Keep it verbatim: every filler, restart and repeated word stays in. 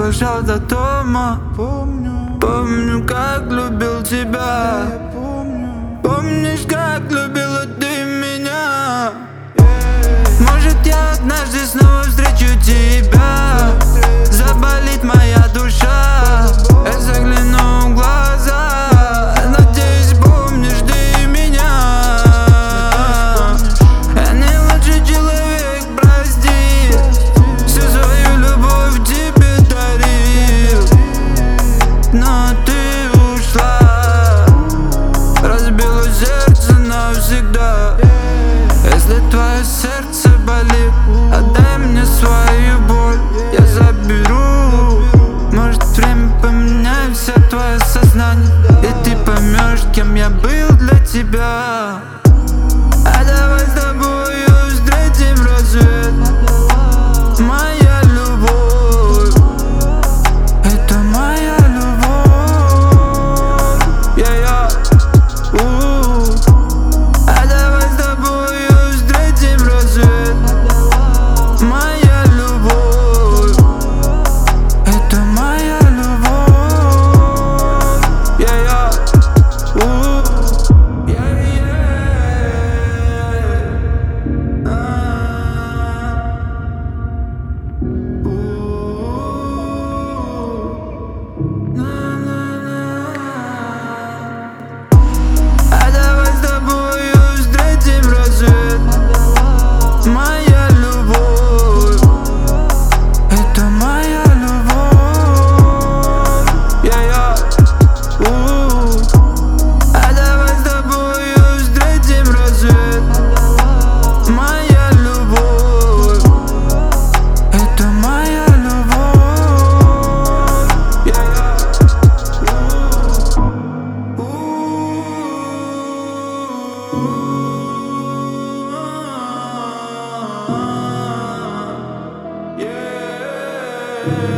провожал до дома. Помню, помню, как любил тебя. Помнишь, как любила ты меня? Может, я однажды снова встречу тебя. Заболит моя душа, я загляну в глаза. Надеюсь, помнишь ты меня. Я не лучший человек, прости. Всю свою любовь тебе дарил, но ты ушла, разбила сердце навсегда. Если твое сердце болит, отдай мне свою боль, я заберу. Может, время поменяет все твое сознание, и ты поймешь, кем я был для тебя. А давай с тобою встретим рассвет, моя любовь, это моя любовь. Yeah, yeah. Uh. А давай с тобою встретим рассвет, моя любовь, это моя любовь. Yeah, yeah. Uh. Yeah, yeah. Ah. Uh. Na, na, na. А давай с тобою встретим рассвет, моя любовь, это моя любовь. Yeah, yeah. Uh. А давай с тобою встретим рассвет, моя любовь, это моя любовь. Yeah, yeah. Uh. Uh. Yeah.